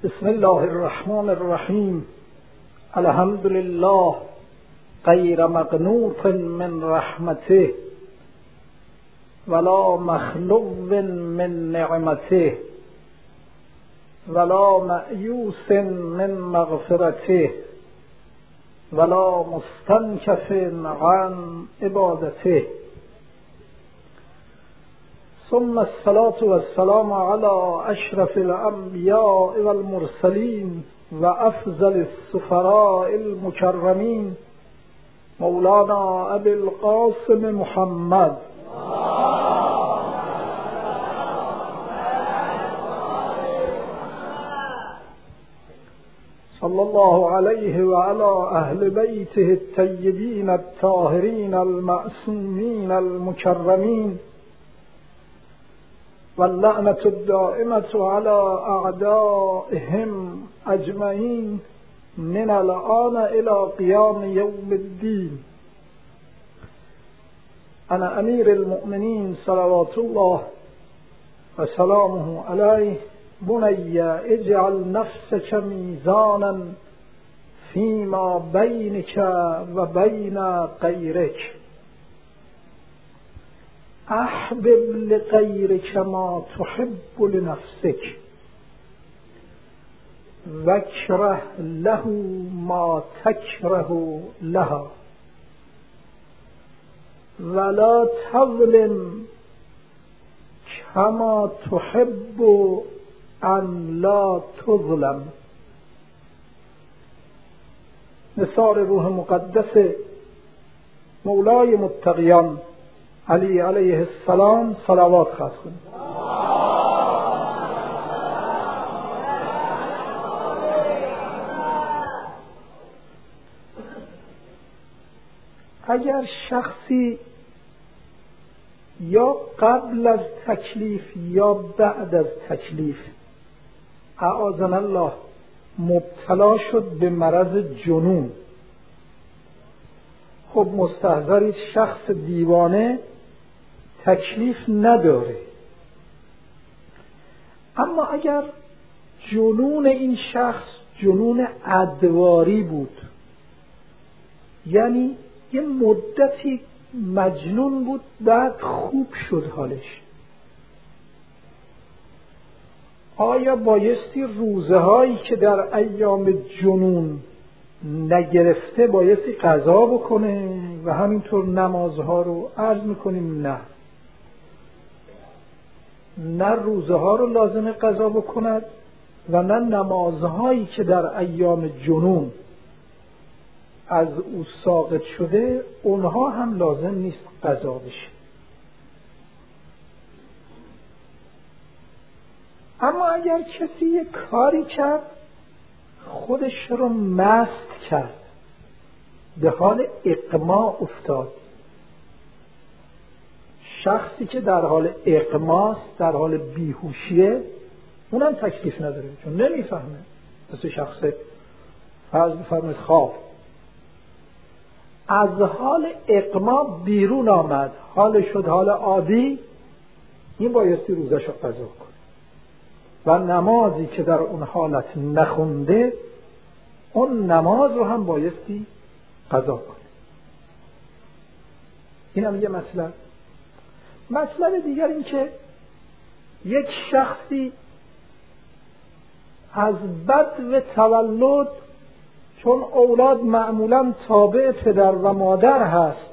بسم الله الرحمن الرحیم. الحمد لله غیر مقنوط من رحمته ولا مخلو من نعمته ولا مأیوس من مغفرته ولا مستنکف عن عبادته. ثم الصلاة والسلام على أشرف الأنبياء والمرسلين وأفضل السفراء المكرمين مولانا أبي القاسم محمد صلى الله عليه وعلى أهل بيته الطيبين الطاهرين المعصومين المكرمين واللعنة الدائمة على أعدائهم أجمعين من الآن إلى قيام يوم الدين. أنا أمير المؤمنين صلوات الله وسلامه عليه بني اجعل نفسك ميزانا فيما بينك وبين غيرك احبب لغيرك ما تحب لنفسك واكره له ما تكره لها ولا تظلم كما تحب ان لا تظلم. نثار روح مقدس مولای متقیان علی علیه السلام صلوات خواست کنید. اگر شخصی یا قبل از تکلیف یا بعد از تکلیف اعاذنا الله مبتلا شد به مرض جنون، خب مستحضرید شخص دیوانه تکلیف نداره. اما اگر جنون این شخص جنون ادواری بود، یعنی یه مدتی مجنون بود بعد خوب شد حالش، آیا بایستی روزه هایی که در ایام جنون نگرفته بایستی قضا بکنه و همینطور نمازها رو عرض میکنیم نه روزه ها رو لازمه قضا بکند و نه نمازهایی که در ایام جنون از او ساقط شده اونها هم لازم نیست قضا بشه. اما اگر کسی یک کاری کرد خودش رو مست کرد، به حال اغما افتاد، شخصی که در حال اغماست، در حال بیهوشیه، اونم تکلیف نداره چون نمیفهمه. مثل شخص فرض بفرمایید خواب از حال اغما بیرون آمد، حال شد حال عادی، این بایستی روزش رو قضا کنه و نمازی که در اون حالت نخونده اون نماز رو هم بایستی قضا کنه. این هم یه مسئله دیگر این که یک شخصی از بدو تولد، چون اولاد معمولا تابع پدر و مادر هست،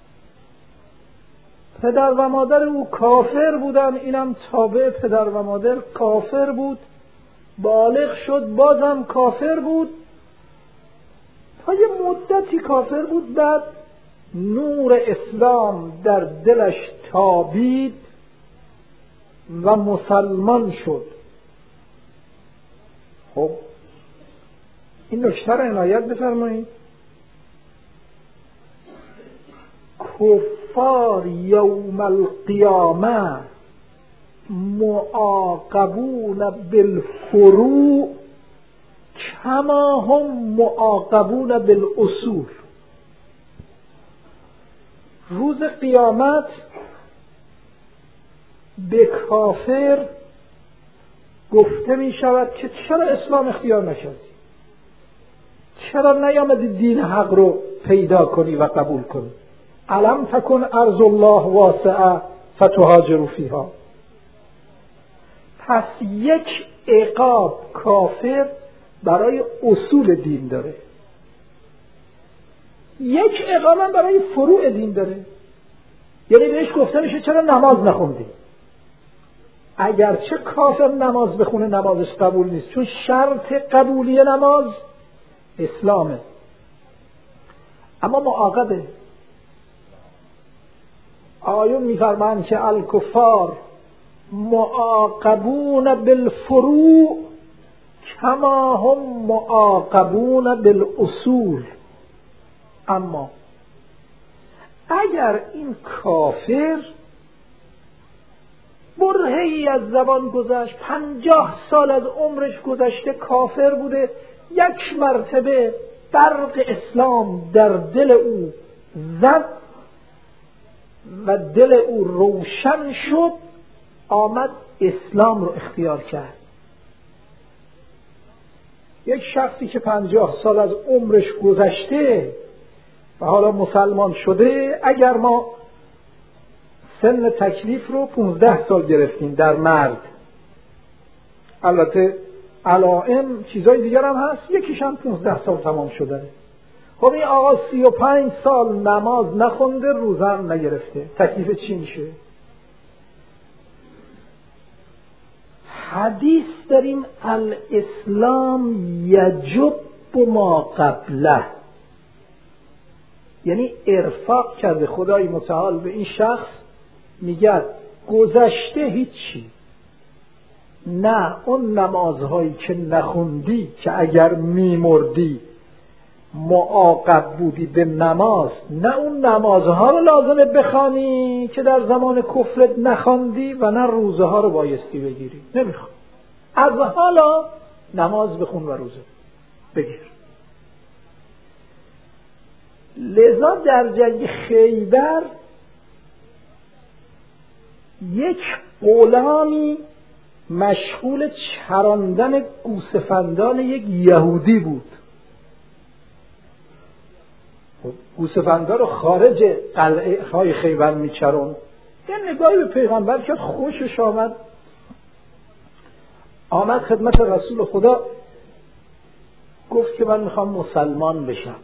پدر و مادر او کافر بودن، اینم تابع پدر و مادر کافر بود، بالغ شد بازم کافر بود، تا یه مدتی کافر بود، بعد نور اسلام در دلش تابید و مسلمان شد. خب این نکته را عنایت بفرمایید. کفار یوم القیامه معاقبون بالفروع کما هم معاقبون بالاصول. روز قیامت به کافر گفته می شود که چرا اسلام اختیار نکردی؟ چرا نیامدی دین حق رو پیدا کنی و قبول کنی؟ الم تکن ارض الله واسعه فتهاجروا فیها. پس یک عقاب کافر برای اصول دین داره، یک عقاب هم برای فروع دین داره. یعنی بهش گفته میشه چرا نماز نخوندی؟ اگرچه کافر نماز بخونه نمازش قبول نیست، چون شرط قبولی نماز اسلامه، اما معاقبه. آیون میفرمایند که الکفار معاقبون بالفروع کما هم معاقبون بالاصول. اما اگر این کافر برهه‌ای از زمان گذشت، 50 سال از عمرش گذشته کافر بوده، یک مرتبه برق اسلام در دل او زد و دل او روشن شد، آمد اسلام رو اختیار کرد. یک شخصی که 50 سال از عمرش گذشته و حالا مسلمان شده، اگر ما سن تکلیف رو 15 سال گرفتیم در مرد، البته علائم چیزای دیگر هم هست، یکیش هم 15 سال تمام شده. خب این آقا 35 سال نماز نخونده، روزه هم نگرفته، تکلیف چی میشه؟ حدیث داریم الاسلام یجب ما قبله، یعنی ارفاق کرده خدای متعال به این شخص، میگه گذشته هیچی، نه اون نمازهایی که نخوندی که اگر میمردی معاقب بودی به نماز، نه اون نمازها رو لازمه بخوانی که در زمان کفرت نخوندی و نه روزه ها رو بایستی بگیری، نمیخوام. از حالا نماز بخون و روزه بگیر. لذا در جنگ خیبر یک غلامی مشغول چراندن گوسفندان یک یهودی بود. گوسفندان رو خارج قلعه های خیبر میچرون. یه نگاهی به پیغمبر کرد، خوشش آمد خدمت رسول خدا، گفت که من میخوام مسلمان بشم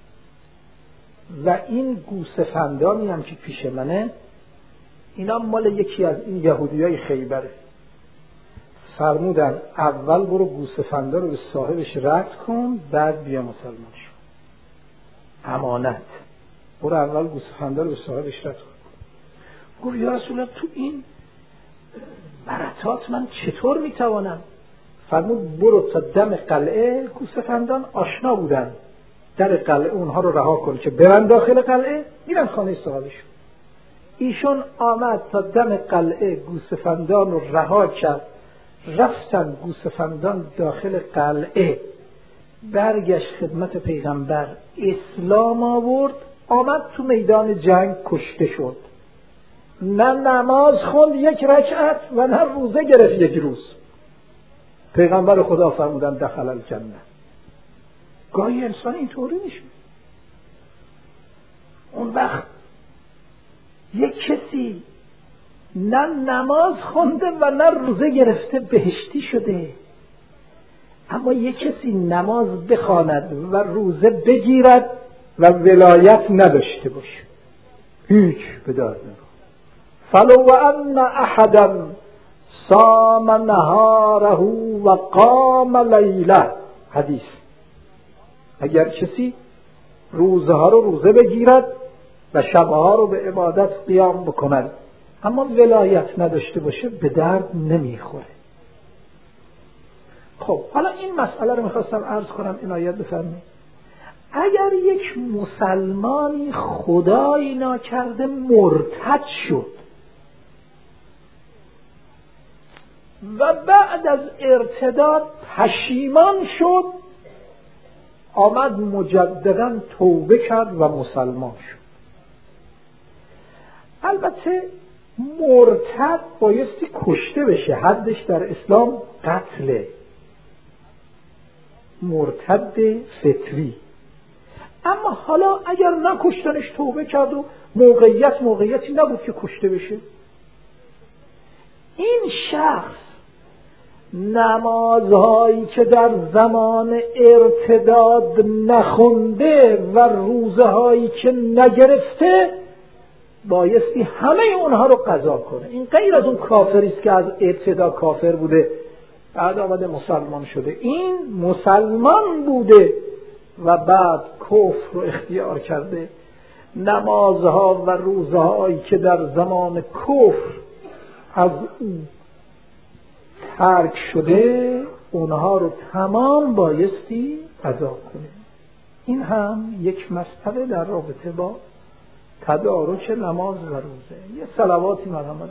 و این گوسفندانی هم که پیش منه اینا مال یکی از این یهودیای خیبره. فرمودن اول برو گوسفندا رو به صاحبش رد کن، بعد بیا مسلمان شو. امانت. برو اول گوسفندا رو به صاحبش رد کن. گفت یا رسول الله تو این برکات من چطور میتوانم؟ فرمود برو تا دم قلعه، گوسفندان آشنا بودن در قلعه، اونها رو رها کن که برن داخل قلعه، میرن خانه صاحبشون. ایشون آمد تا دم قلعه، گوسفندان رو رها کرد، رفتن گوسفندان داخل قلعه، برگشت خدمت پیغمبر، اسلام آورد، آمد تو میدان جنگ کشته شد. نه نماز خوند یک رکعت و نه روزه گرفت یک روز. پیغمبر خدا فرمودن دخل الجنه. گاهی انسان اینطوری میشه. اون وقت یک کسی نه نماز خونده و نه روزه گرفته بهشتی شده، اما یک کسی نماز بخواند و روزه بگیرد و ولایت نداشته باشه، هیچ به درد نمیخوره. فلو ان احدا صام نهاره و قام لیله، حدیث، اگر کسی روزه ها رو روزه بگیرد و شبها رو به عبادت قیام بکند اما ولایت نداشته باشه به درد نمیخوره. خب حالا این مسئله رو میخواستم عرض کنم، عنایت بفرمایید. اگر یک مسلمانی خدایی ناکرده مرتد شد و بعد از ارتداد پشیمان شد، آمد مجددا توبه کرد و مسلمان شد، البته مرتد بایستی کشته بشه، حدش در اسلام قتله، مرتد فطری. اما حالا اگر نکشتنش، توبه کرد و موقعیتی نبود که کشته بشه، این شخص نمازهایی که در زمان ارتداد نخونده و روزه هایی که نگرفته بایستی همه اونها رو قضا کنه. این غیر از اون کافری است که از ابتدا کافر بوده بعد آمده مسلمان شده. این مسلمان بوده و بعد کفر رو اختیار کرده. نمازها و روزهایی که در زمان کفر از او ترک شده اونها رو تمام بایستی قضا کنه. این هم یک مسئله در رابطه با تدارک نماز و روزه. یه صلواتی مرحمت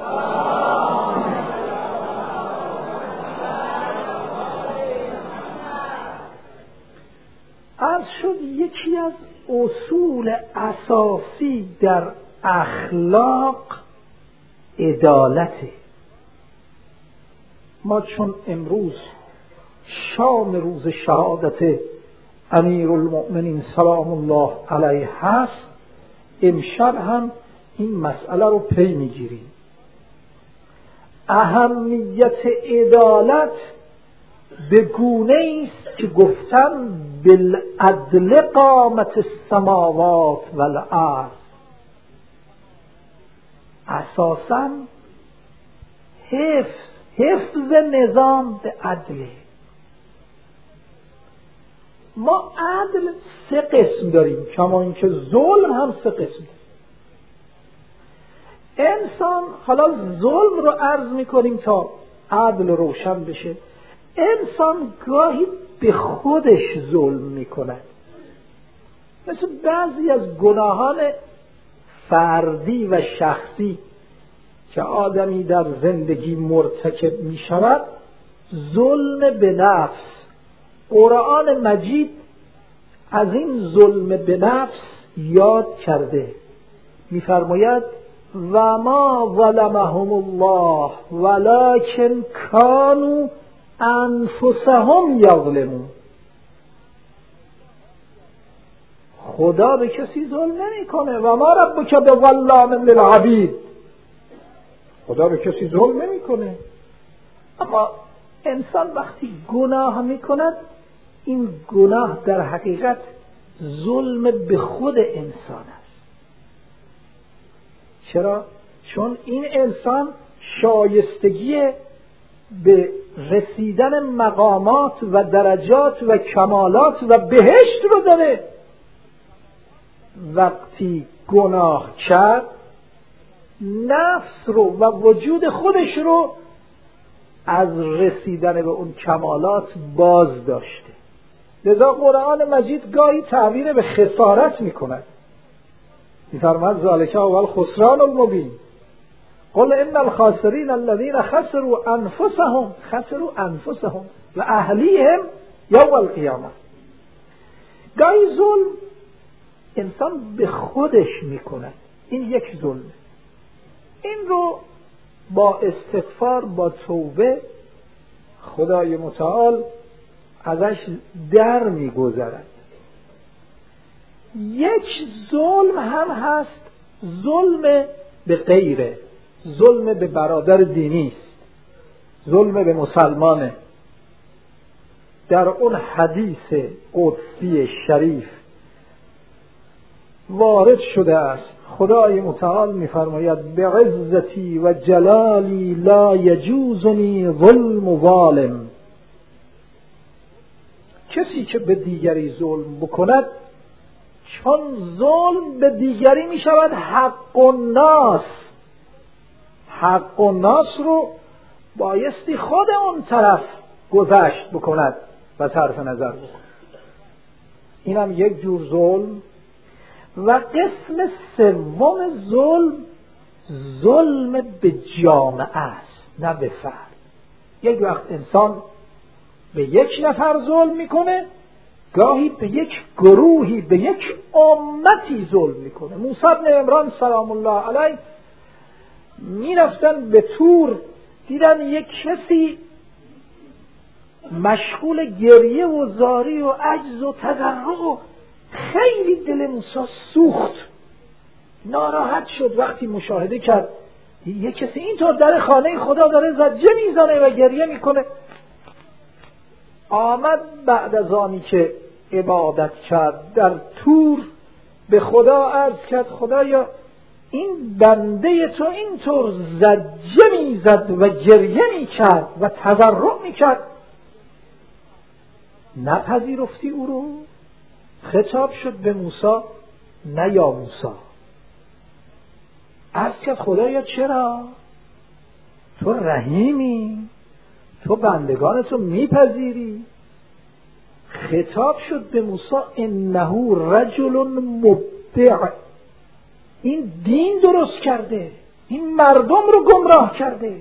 عرض شد یکی از اصول اساسی در اخلاق عدالته. ما چون امروز شام روز شهادت امیرالمؤمنین سلام الله علیه هست، امشب هم این مسئله رو پی میگیریم. اهمیت عدالت به گونه است که گفتن بالعدل قامت السماوات والارض. اساساً حفظ نظام به عدله. ما عدل 3 قسم داریم، کما اینکه ظلم هم 3 قسم داریم. انسان، حالا ظلم رو عرض میکنیم تا عدل روشن بشه، انسان گاهی به خودش ظلم میکند. مثل بعضی از گناهان فردی و شخصی که آدمی در زندگی مرتکب می شود، ظلم به نفس. قرآن مجید از این ظلم به نفس یاد کرده، می فرماید و ما ظلمهم الله ولکن کانوا انفسهم یظلمون. خدا به کسی ظلم نمی کنه. و ما ربک بظلام للعبید. خدا به کسی ظلم نمی کنه. اما انسان وقتی گناه می کند، این گناه در حقیقت ظلم به خود انسان است. چرا؟ چون این انسان شایستگی به رسیدن مقامات و درجات و کمالات و بهشت رو داره. وقتی گناه کرد، نفس رو و وجود خودش رو از رسیدن به اون کمالات باز داشته. لذا قرآن مجید گاهی تعبیر به خسارت میکند. می‌فرماید ذالک هو الخسران المبین. قل ان الخاسرین الذین خسروا انفسهم و اهلیهم یوم القیامه. گاهی ظلم انسان به خودش میکند، این یک ظلم. این رو با استغفار، با توبه خدای متعال ازش در میگذرد. یک ظلم هم هست، ظلم به غیره، ظلم به برادر دینی است، ظلم به مسلمانه. در اون حدیث قدسی شریف وارد شده است، خدای متعال می‌فرماید بعزتی و جلالی لا یجوزنی ظلم ظالم. کسی که به دیگری ظلم بکند، چون ظلم به دیگری می‌شود حق الناس. حق الناس رو بایستی خود اون طرف گذشت بکند و صرف نظر بکند. اینم یک جور ظلم. و قسم سوم ظلم به جامعه است، نه به فرد. یک وقت انسان به یک نفر ظلم میکنه، گاهی به یک گروهی، به یک امتی ظلم میکنه. موسی بن عمران سلام الله علیه میرفتن به تور، دیدن یک کسی مشغول گریه و زاری و عجز و تضرع و خیلی دل موسی سوخت، ناراحت شد. وقتی مشاهده کرد یک کسی اینطور در خانه خدا داره زجه میزنه و گریه میکنه، آمد بعد از آنی که عبادت کرد در تور به خدا عرض کرد خدایا این بنده تو اینطور زجه میزد و گریه میکرد و تضرع میکرد، نپذیرفتی او رو؟ خطاب شد به موسی نه یا موسی. عرض کرد خدایا چرا؟ تو رحیمی، تو بندگانتو میپذیری. خطاب شد به موسی انه رجل مبدع، این دین درست کرده، این مردم رو گمراه کرده،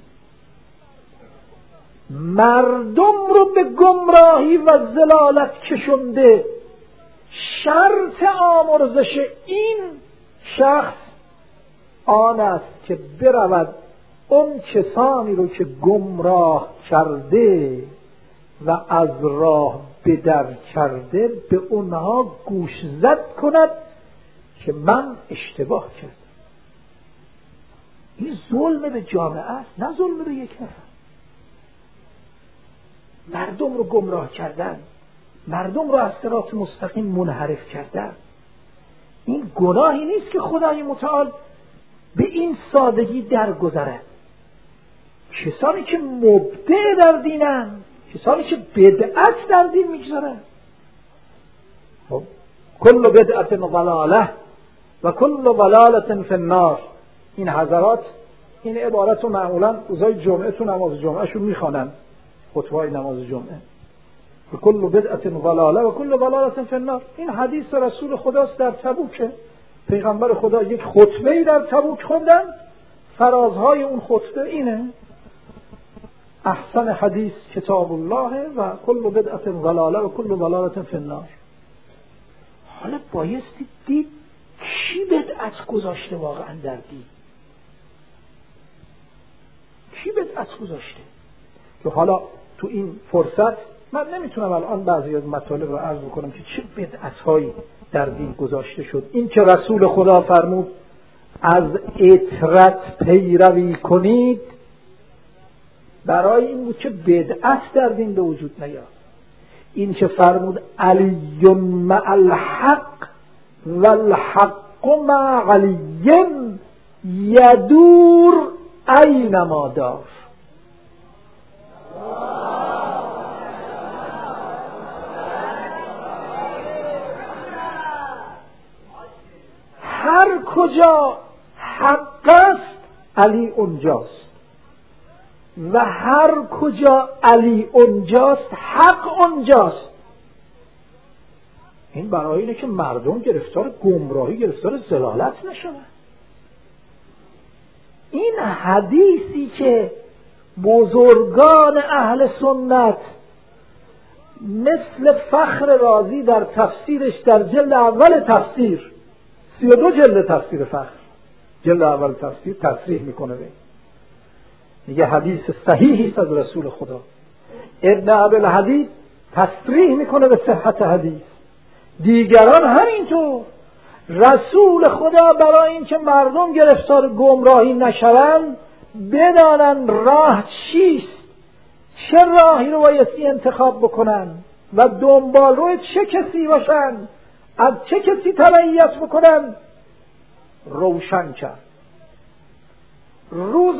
مردم رو به گمراهی و ضلالت کشونده. شرط آمرزش این شخص آن است که برود اون کسانی رو که گمراه کرده و از راه بدر کرده به اونها گوشزد کند که من اشتباه کردم. این ظلم به جامعه است، نه ظلم به یک نفر. مردم رو گمراه کردن، مردم رو از صراط مستقیم منحرف کردن، این گناهی نیست که خدای متعال به این سادگی درگذرد. کسانی که مبدع در دینن، کسانی که بدعت در دین میگذارن، کل بدعت ضلاله و کل ضلالة فی النار. این حضرات این عبارت رو معمولا روزای جمعه تو نماز جمعه شون میخوانن، خطبه نماز جمعه، و کل بدعت ضلاله و کل ضلالة فی النار. این حدیث رسول خداست در تبوک. پیغمبر خدا یک خطبه‌ای در تبوک خوندن، فرازهای اون خطبه اینه: احسن حدیث کتاب الله و کل بدعت ضلاله و کل ضلالة فی النار. حالا بایستی دید کی بدعت گذاشته واقعا در دین، کی بدعت گذاشته. که حالا تو این فرصت من نمیتونم الان بعضی از مطالب رو عرض بکنم که چه بدعت‌هایی در دین گذاشته شد. این که رسول خدا فرمود از اطرت پیروی کنید، برای این بود که بدعت در دین به وجود نیاد. این که فرمود علی مع الحق و الحق مع علی یدور اینما دار. هر کجا حق است علی اونجاست و هر کجا علی اونجاست حق اونجاست. این برای اینه که مردم گرفتار گمراهی، گرفتار ضلالت نشون. این حدیثی که بزرگان اهل سنت مثل فخر رازی در تفسیرش در جلد اول تفسیر 32 جلد تفسیر فخر، جلد اول تفسیر تصریح میکنه میگه حدیث صحیحی است از رسول خدا. ابن ابوالحدید تصریح میکنه به صحت حدیث، دیگران همینطور. رسول خدا برای اینکه مردم گرفتار گمراهی نشوند، بدانن راه چیست، چه راهی رو بایستی انتخاب بکنن و دنبال روی چه کسی باشن، از چه کسی تبعیت بکنن، روشن کرد. روز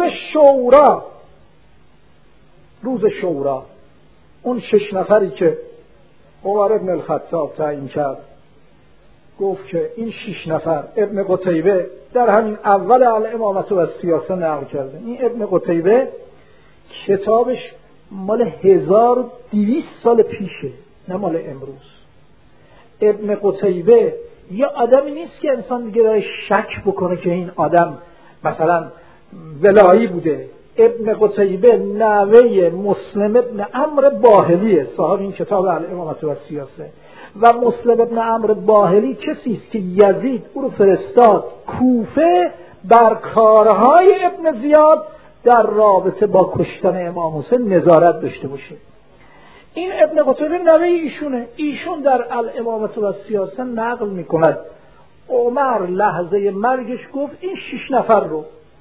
شورا اون 6 نفری که عمر ابن الخطاب تعیین کرد، گفت که این 6 نفر، ابن قتیبه در همین اول الامامت و سیاسه نقل کرده. این ابن قتیبه کتابش مال 1200 سال پیشه، نه مال امروز. ابن قتیبه یه آدمی نیست که انسان دیگه داره شک بکنه که این آدم مثلا ولایی بوده. ابن قتیبه نوه مسلم ابن عمرو باهلیه، صاحب این کتاب الامامت و سیاسه. و مسلم ابن عمرو باهلی کسی است که یزید او رو فرستاد کوفه بر کارهای ابن زیاد در رابطه با کشتن امام حسین نظارت داشته باشه. این ابن قتیبه نوه ایشونه. ایشون در الامامة و سیاست نقل میکند عمر لحظه مرگش گفت این 6 نفر رو،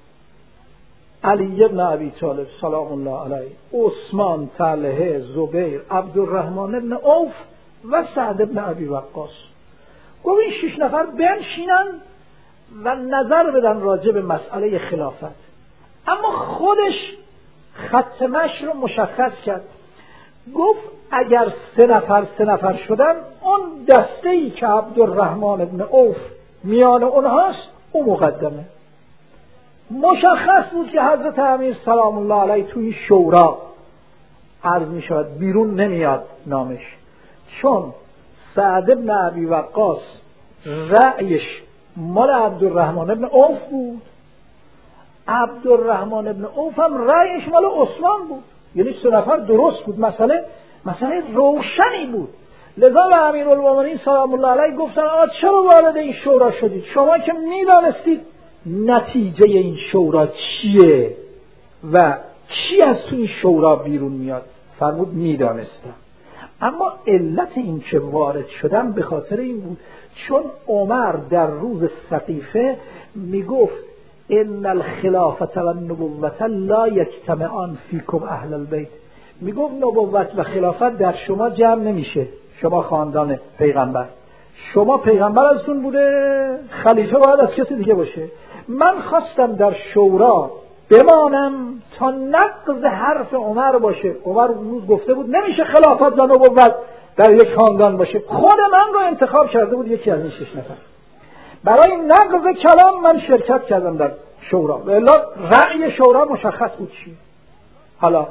علی ابن ابی طالب سلام الله علیه، عثمان، طلحه، زبیر، عبدالرحمن ابن عوف و سعد ابن ابی وقاص، گفت این 6 نفر بنشینن و نظر بدن راجع به مسئله خلافت. اما خودش خط مشی رو مشخص کرد، گفت اگر 3 نفر شدن، اون دسته‌ای که عبدالرحمن ابن عوف میان اونهاست او مقدمه. مشخص بود که حضرت امیر سلام الله علیه توی شورا عرض می شود بیرون نمیاد نامش، چون سعد ابن ابی وقاص رأیش مال عبدالرحمن ابن عوف بود، عبدالرحمن ابن عوف هم رأیش مال عثمان بود، یعنی 3 نفر درست بود. مسئله روشنی بود. لذا به امیرالمومنین سلام الله علیه گفتن چرا وارد این شورا شدید؟ شما که میدانستید نتیجه این شورا چیه و کی از تو این شورا بیرون میاد. فرمود میدانستم، اما علت این که وارد شدم به خاطر این بود چون عمر در روز سقیفه میگفت ان الخلافة و النبوة لا یجتمعان فیکم اهل البیت، میگفت نبوت و خلافت در شما جمع نمیشه، شما خاندان پیغمبر، شما پیغمبر ازتون بوده، خلیفه باید از کسی دیگه باشه. من خواستم در شورا بمانم تا نقض حرف عمر باشه. عمر اون روز گفته بود نمیشه خلافت و نبوت در یک خاندان باشه، خود من رو انتخاب کرده بود یکی از این 6 نفر. برای نقض کلام من شرکت کردم در شورا، الا رأی شورا مشخص بود چیه. حالا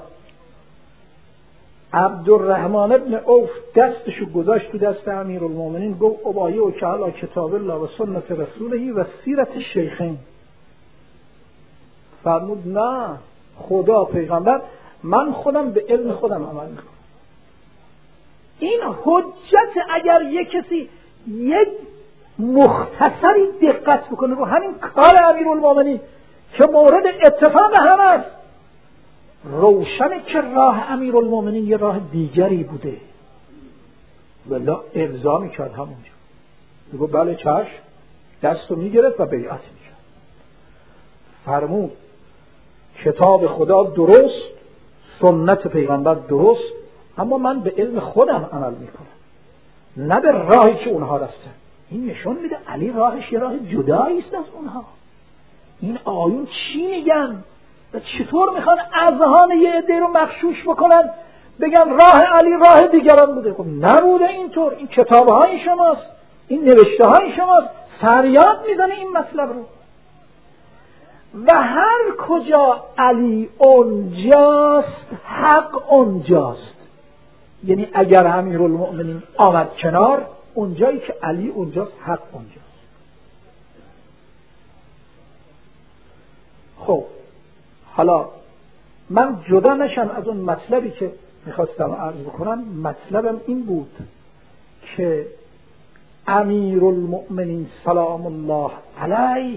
عبدالرحمن ابن عوف دستشو گذاشت تو دست امیرالمومنین، گفت ابایع که علی کتاب الله و سنت رسوله و سیرت الشیخین. فرمود نه، خدا پیغمبر، من خودم به علم خودم عمل میکنم. این حجت اگر یک کسی یک مختصری دقت بکنه رو همین کار امیرالمومنین که مورد اتفاق همه است، روشنه که راه امیرالمومنین یه راه دیگری بوده، ولی ارضا میکرد همونجا، میگو بله چشم، دستو میگرفت و بیعت میکرد. فرمود کتاب خدا درست، سنت پیغمبر درست، اما من به علم خودم عمل میکنم، نه به راهی که اونها رفتن. این نشون میده علی راهش یه راه جدایی است از اونها. این آیون چی میگن و چطور میخوان اذهان یه عده رو مغشوش بکنن، بگن راه علی راه دیگران بوده؟ خب نبوده اینطور. این کتابهای شماست، این نوشته های شماست، فریاد میزنه این مطلب رو. و هر کجا علی اونجاست حق اونجاست. یعنی اگر امیرالمؤمنین آمد کنار، اونجایی که علی اونجاست حق اونجاست. خب حالا من جدا نشم از اون مطلبی که میخواستم عرض بکنم. مطلبم این بود که امیرالمؤمنین سلام الله علیه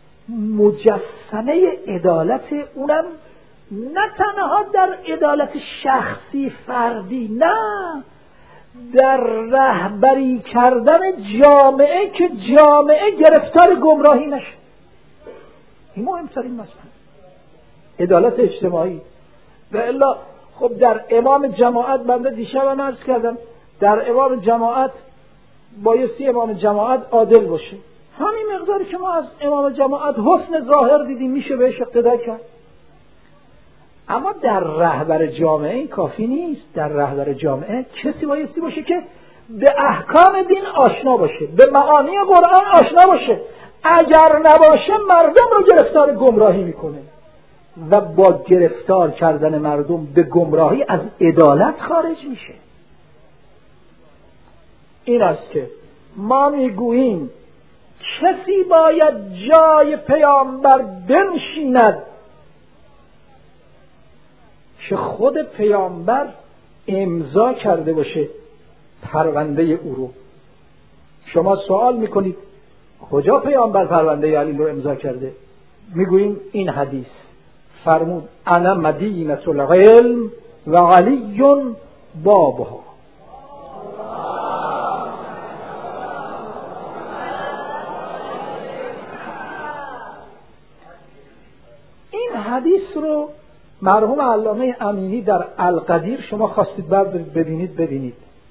مجسمه عدالت، اونم نه تنها در عدالت شخصی فردی، نه، در رهبری کردن جامعه که جامعه گرفتار گمراهی نشه. این مهمترین مسئله، عدالت اجتماعی. و الا خب در امام جماعت، بنده دیشب عرض کردم، در امام جماعت بایستی امام جماعت عادل باشه. همین مقداری که ما از امام جماعت حسن ظاهر دیدیم میشه بهش اقتدا کرد. اما در رهبر جامعه این کافی نیست. در رهبر جامعه کسی بایستی باشه که به احکام دین آشنا باشه، به معانی قرآن آشنا باشه. اگر نباشه مردم رو گرفتار گمراهی میکنه و با گرفتار کردن مردم به گمراهی از عدالت خارج میشه. این است که ما میگوییم کسی باید جای پیامبر بنشیند که خود پیامبر امضا کرده باشه پرونده او رو. شما سوال میکنید کجا پیامبر پرونده علی رو امضا کرده؟ میگوییم این حدیث فرمود انا مدینة العلم و علی بابها. این حدیث رو مرحوم علامه امینی در القدیر، شما خواستید ببینید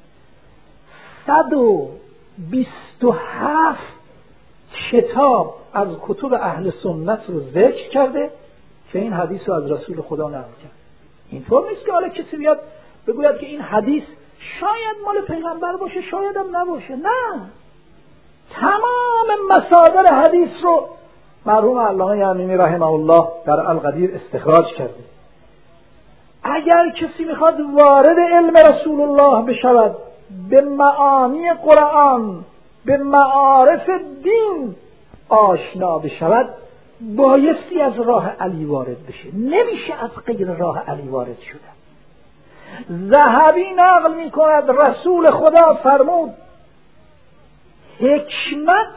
127 کتاب از کتب اهل سنت رو ذکر کرده که این حدیث رو از رسول خدا نقل کرد. اینطور نیست که حالا کسی بیاد بگوید که این حدیث شاید مال پیغمبر باشه، شاید هم نباشه. نه، تمام مصادر حدیث رو مرحوم علامه امینی رحمه الله در القدیر استخراج کرده. اگر کسی میخواد وارد علم رسول الله بشود، به معانی قرآن، به معارف دین آشنا بشود، بایستی از راه علی وارد بشه. نمیشه از غیر راه علی وارد شدن. ذهبی نقل میکند رسول خدا فرمود حکمت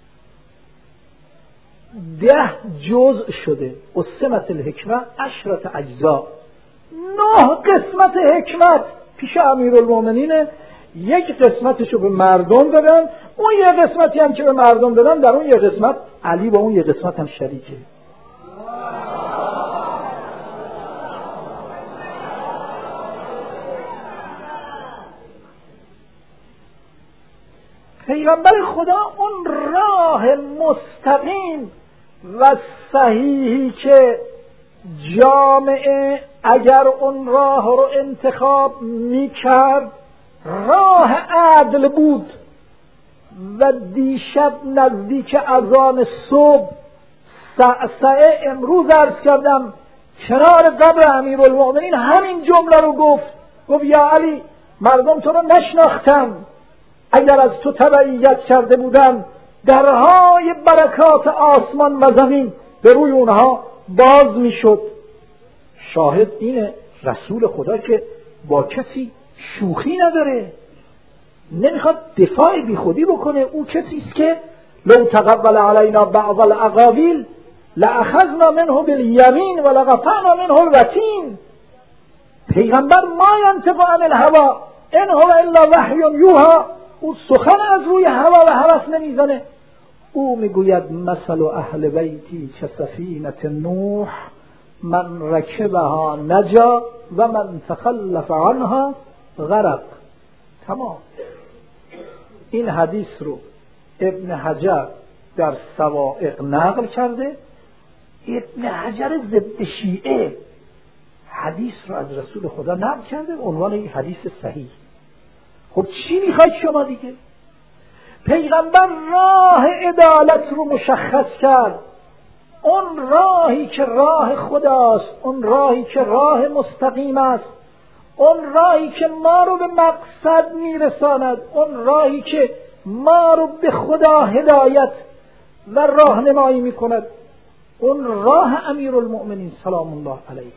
10 جزء شده، قسمت الحکمه 10 اجزاء. 9 قسمت حکمت پیش امیرالمومنین، یک قسمتشو به مردم دادن، اون یک قسمتی هم که به مردم دادن در اون یک قسمت علی با اون یک قسمت هم شریکه. پیغمبر خدا اون راه مستقیم و صحیحی که جامعه اگر اون راه رو انتخاب میکرد راه عدل بود و دیشب نزدیک اذان صبح سعی امروز عرض کردم کنار قبر امیرالمومنین همین جمله رو گفت یا علی مردم تو رو نشناختن، اگر از تو تبعیت کرده بودن درهای برکات آسمان و زمین به روی اونها باز میشد. شاهد اینه رسول خدا که با کسی شوخی نداره، نمیخواد دفاع بی خودی بکنه. او کسی است که لو تقبل علینا بعض الاقاویل لاخذنا منه بالیمین و لقطعنا منه الوتین. پیغمبر ما ینطق عن الهوی ان هو الا وحی یوحی. او سخن از روی هوا و هوس نمیزنه. او میگوید مثل اهل بیتی کسفینة نوح من رکبها نجا و من تخلف عنها غرق. تمام. این حدیث رو ابن حجر در سوائق نقل کرده. ابن حجر ضد شیعه حدیث رو از رسول خدا نقل کرده به عنوان این حدیث صحیح. خب چی میخواید شما دیگه؟ پیغمبر راه عدالت رو مشخص کرد، اون راهی که راه خداست، اون راهی که راه مستقیم است، اون راهی که ما رو به مقصد میرساند، اون راهی که ما رو به خدا هدایت و راهنمایی میکند، اون راه امیرالمؤمنین سلام الله علیه.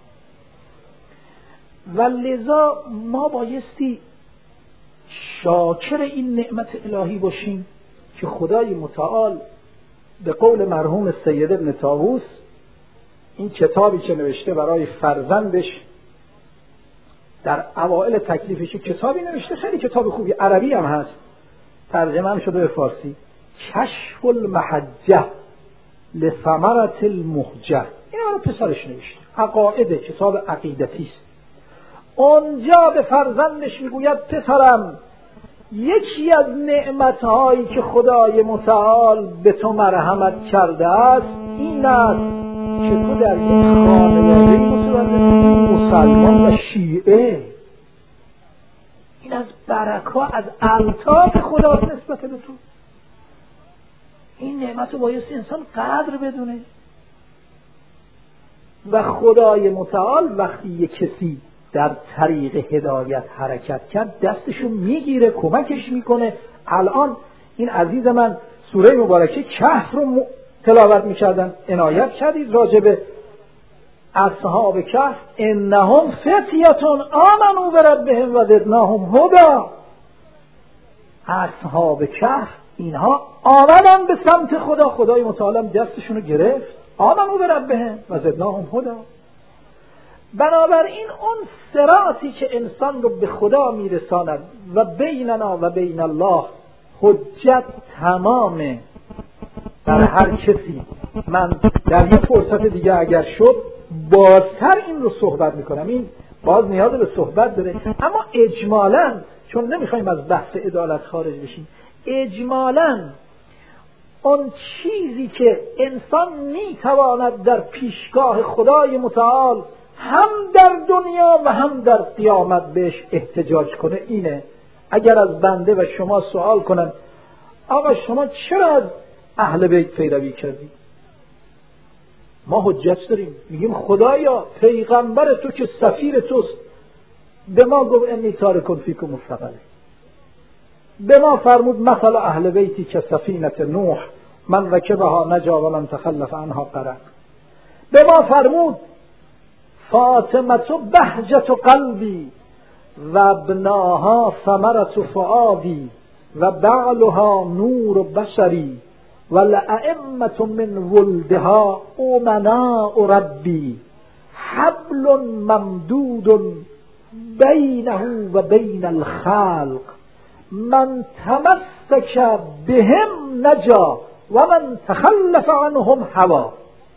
و لذا ما بایستی شاکر این نعمت الهی باشیم که خدای متعال به قول مرحوم سید ابن طاووس این کتابی که نوشته برای فرزندش در اوائل تکلیفش کتابی نوشته، خیلی کتاب خوبی، عربی هم هست، ترجمه هم شده به فارسی، کشف المحجه لثمرة المهجه. این برای پسرش نوشته، عقاید، کتاب عقیدتی است. اونجا به فرزندش میگوید پسرم یکی از نعمتهایی که خدای متعال به تو مرحمت کرده است این است که تو در یک خانواده مسلمان و شیعه. این از برکات، از الطاف خداست نسبت به تو. این نعمت رو باید انسان قدر بدونه. و خدای متعال وقتی یک کسی در طریق هدایت حرکت کرد دستشو میگیره، کمکش میکنه. الان این عزیز من سوره مبارکه کهف رو تلاوت میکردن، عنایت کردید راجب اصحاب کهف. انهم فتیتون آمنوا بربهم و زدناهم هدی. اصحاب کهف اینها آمدن به سمت خدا، خدای متعال دستشونو گرفت آمنوا بربهم و زدناهم هدی. بنابراین اون صراطی که انسان رو به خدا میرساند و بیننا و بین الله حجت تمامه در هر کسی. من در یه فرصت دیگه اگر شد بازتر این رو صحبت میکنم، این باز نیاز به صحبت داره، اما اجمالاً چون نمیخوایم از بحث عدالت خارج بشیم، اجمالاً اون چیزی که انسان میتواند در پیشگاه خدای متعال هم در دنیا و هم در قیامت بهش احتجاج کنه اینه. اگر از بنده و شما سوال کنن آقا شما چرا از اهل بیت پیروی کردی؟ ما حجت داریم، میگیم خدایا پیغمبر تو که سفیر توست به ما گفت انی تارکم فیکم الثقلین، به ما فرمود مثل اهل بیتی که سفینه نوح من رکبها نجا و من تخلف عنها غرق، به ما فرمود فاطمه بهجت قلبی و ابناها ثمرت فؤادی و بعلها نور بشری و لأئمة من ولدها امناء ربی حبل ممدود بینه و بین الخلق من تمسک بهم نجا و من تخلف عنهم هوا.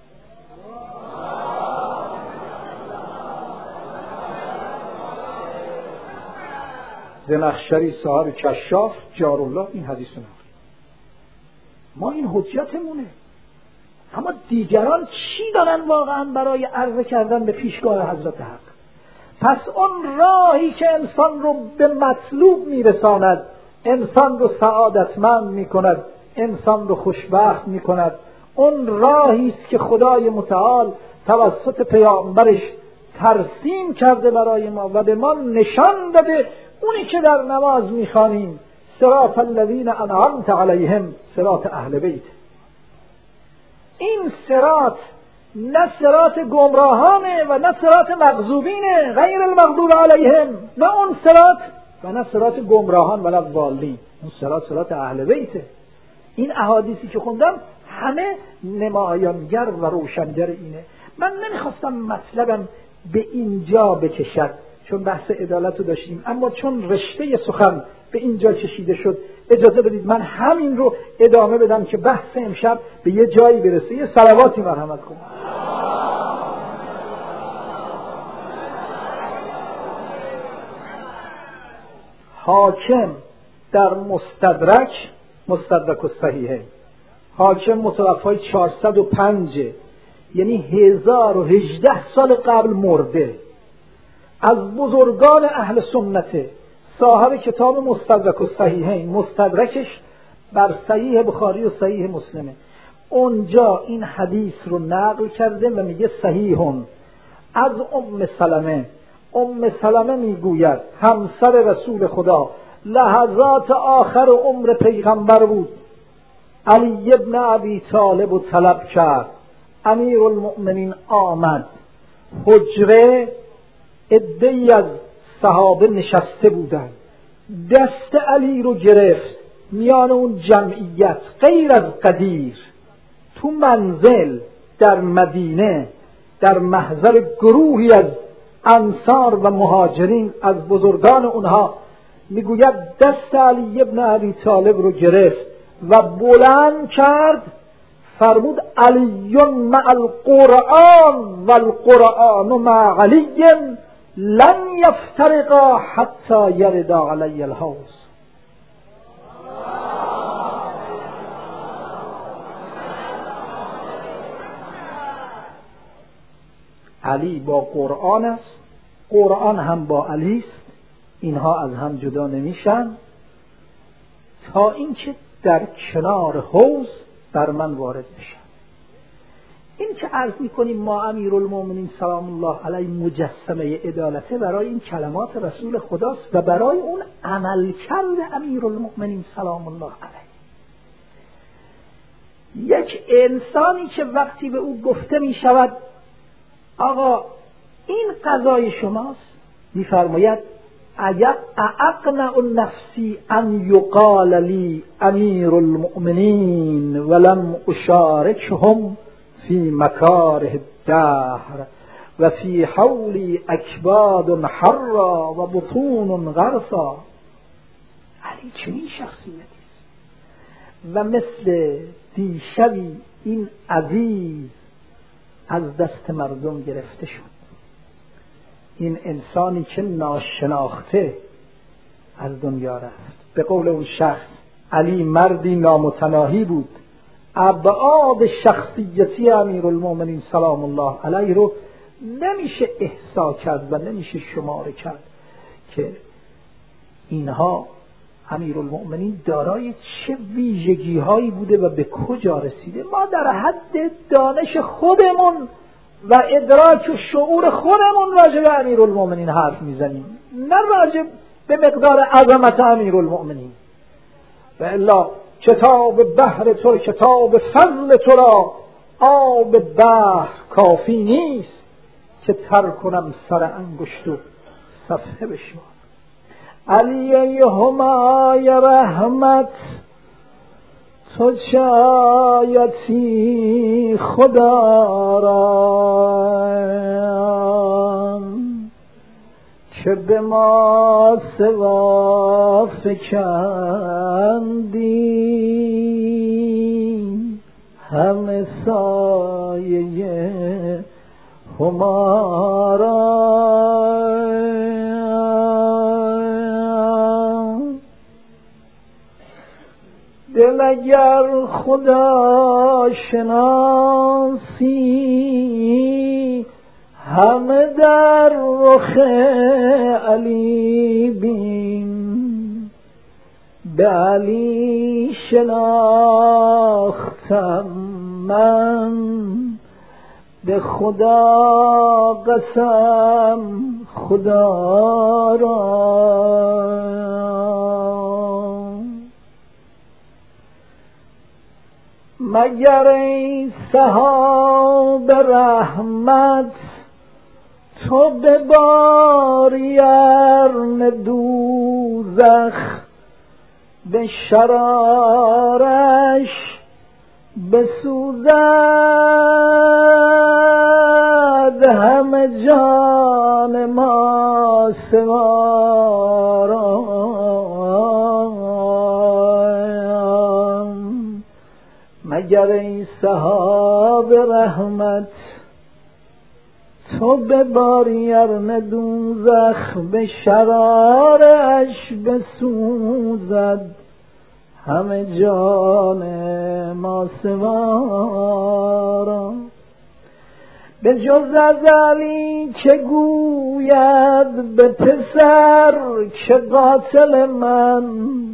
زمخشری صاحب کشاف جارالله این حدیث رو نقل. ما این حجتمونه، اما دیگران چی دارن واقعا برای عرضه کردن به پیشگاه حضرت حق؟ پس اون راهی که انسان رو به مطلوب میرساند، انسان رو سعادتمند میکند، انسان رو خوشبخت میکند، اون راهی است که خدای متعال توسط پیامبرش ترسیم کرده برای ما و به ما نشان داده. اونی که در نماز میخوانیم صراط الذین انعمت علیهم صراط اهل بیت، این صراط نه صراط گمراهانه و نه صراط مغضوبینه غیر المغضوب علیهم، نه اون صراط و نه صراط گمراهان ولا ضالین، اون صراط اهل بیته. این احادیثی که خوندم همه نمایانگر و روشنگر اینه. من نمیخواستم مطلبم به اینجا بکشد چون بحث عدالت رو داشتیم، اما چون رشته سخن به اینجا کشیده شد اجازه بدید من همین رو ادامه بدم که بحث امشب به یه جایی برسه. یه صلواتی مرحمت کنم. حاکم در مستدرک الصحیحین، حاکم متوفای 405 یعنی 1018 سال قبل مرده، از بزرگان اهل سنته، صاحب کتاب مستدرک الصحیحین، مستدرکش بر صحیح بخاری و صحیح مسلمه. اونجا این حدیث رو نقل کرده و میگه صحیحون از ام سلمه میگوید همسر رسول خدا لحظات آخر عمر پیغمبر بود، علی ابن ابی طالب رو طلب کرد، امیر المؤمنین آمد، حجره عده‌ای از صحابه نشسته بودند، دست علی رو گرفت، میان اون جمعیت غیر از قدیر تو منزل در مدینه در محضر گروهی از انصار و مهاجرین از بزرگان اونها میگوید دست علی ابن ابی طالب رو گرفت و بلند کرد، فرمود علی مع القرآن و القرآن مع علی لن یفترقا حتی یردا علی الحوض. علی با قرآن است، قرآن هم با علی است، اینها از هم جدا نمیشن تا اینکه در کنار حوض بر من وارد بشن. این که عرض میکنیم ما امیرالمومنین سلام الله علیه مجسمه عدالته، برای این کلمات رسول خداست و برای اون عملکرد امیرالمومنین سلام الله علیه. یک انسانی که وقتی به او گفته میشود آقا این قضای شماست، میفرماید اقنع نفسی ان یقال لی امیر المؤمنین ولم اشارکهم فی مکاره الدهر و فی حولی اکباد حرا و بطون غرسا. علی چنین شخصیتی است و مثل دیشبی این عزیز از دست مردم گرفته شد. این انسانی که ناشناخته از دنیا رفت. به قول اون شخص علی مردی نامتناهی بود. ابعاد شخصیتی امیرالمومنین سلام الله علیه رو نمیشه احصا کرد و نمیشه شماره کرد که اینها امیرالمومنین دارای چه ویژگی هایی بوده و به کجا رسیده. ما در حد دانش خودمون و ادراک و شعور خودمون راجع به امیرالمومنین حرف میزنیم، نه راجع به مقدار عظمت امیرالمومنین. و الا کتاب بحر تو، کتاب فضل تو را آب بحر کافی نیست که تر کنم سر انگشت و صفحه بشمارم. علی ای همای رحمت تو چایتی خدا را که به ما سوا فکندی همه سایه همارا. دل اگر خدا شناسی همه در رخ علی بین، به علی شناختم من به خدا قسم خدا را. مگر ای سحاب رحمت تو بباری ارن دوزخ به شرارش بسوزد همه جان ما سوارا. مگر ای سحاب رحمت تو بباری ارن دوزخ به شرارش بسوزد همه جان ما سوارا. به جز از علی که گوید به پسر که قاتل من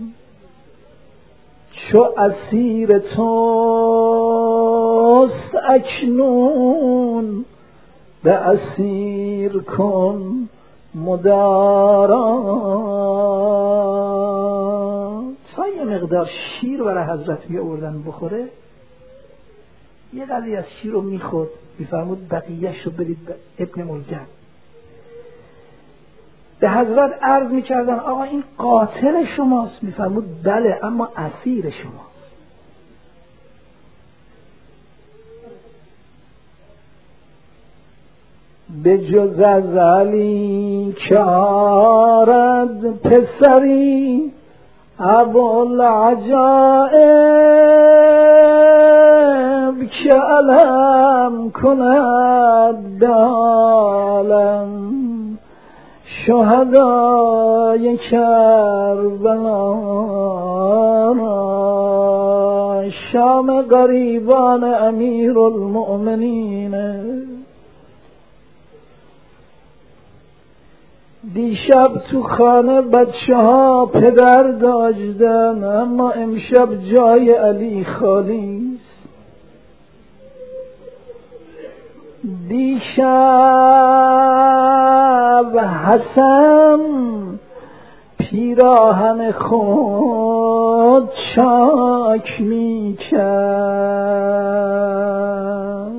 چو اسیر توست اکنون به اسیر کن مدارا. تا یه مقدار شیر برای حضرت بیاوردن بخوره، یه قضیه از شیر رو میخورد، میفرمود بقیه‌اش رو برید به ابن ملجم. به حضرت عرض میکردن آقا این قاتل شماست؟ میفرمود بله اما اسیر شماست. به جز از علی که آرد پسری ابوالعجائب که علم کند به عالم شهدای کربلا را. شام غریبان امیرالمؤمنین دیشب تو خانه بچه ها پدر داشتن اما امشب جای علی خالی است. دیشب حسن پیراهن خود چاک می کرد.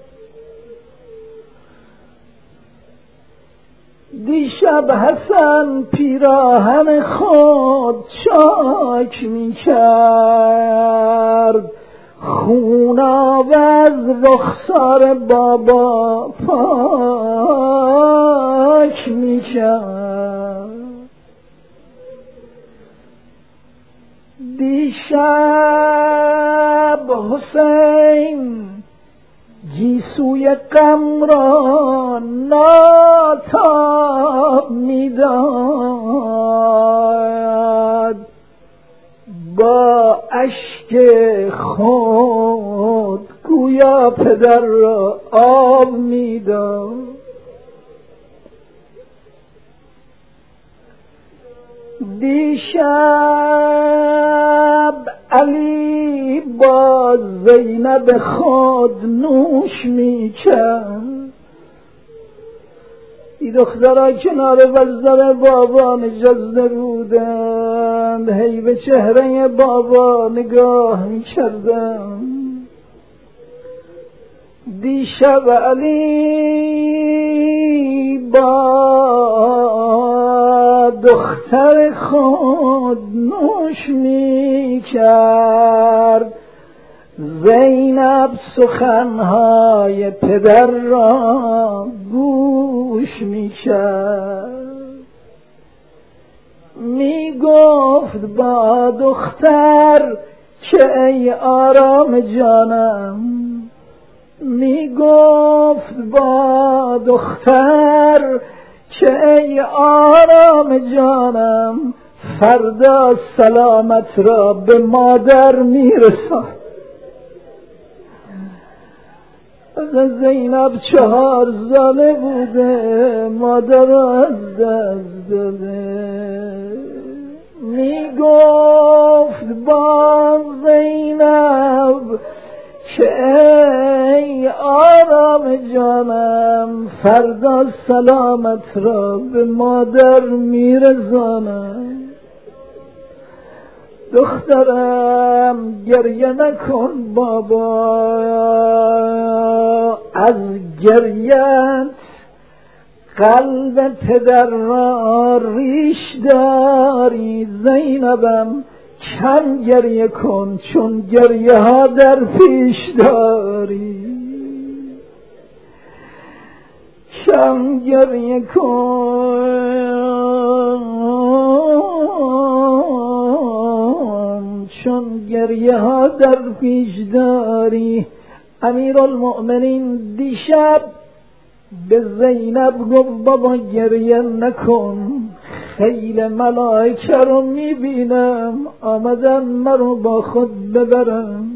دیشب حسن پیراهن خود چاک می کرد. خونا و از رخسار بابا پاک میشد. دیشب حسین گیسوی غم را ناتاب میداد، با اشک خود گویا پدر را آب میداد. دیشب علی با زینب خود نوش میکرد. این دخترها کنار وزر بابا نشسته بودند، هی به چهره بابا نگاه میکردند. دیشب علی با دختر خود نوش میکرد. زینب سخنهای پدر را گوش میکرد. میگفت با دختر که ای آرام جانم، میگفت با دختر که ای آرام جانم، فردا سلامت را به مادر میرسان. زینب 4 ساله بوده، مادر از دست داده. میگفت با زینب که ای آرام جانم، فردا سلامت را به مادر میرسانم. دخترم گریه نکن بابا، از گریت قلب پدر را ریش داری. زینبم کم گریه کن چون گریه ها در پیش داری. کم گریه کن چون گریه ها در پیش داری. امیرالمؤمنین دیشب به زینب گفت بابا گریه نکن، خیل ملائکه رو میبینم آمدن مرو با خود ببرم.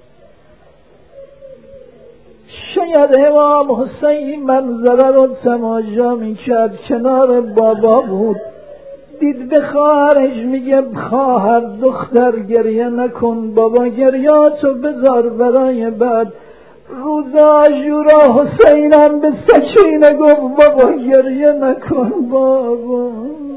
شاید امام حسین منظره رو تماشا میکرد، کنار بابا بود، دید به خواهرش میگه خواهر دختر گریه نکن، بابا گریاتو بذار برای بعد. روز عاشورا حسینم به سکینه گفت بابا گریه نکن بابا.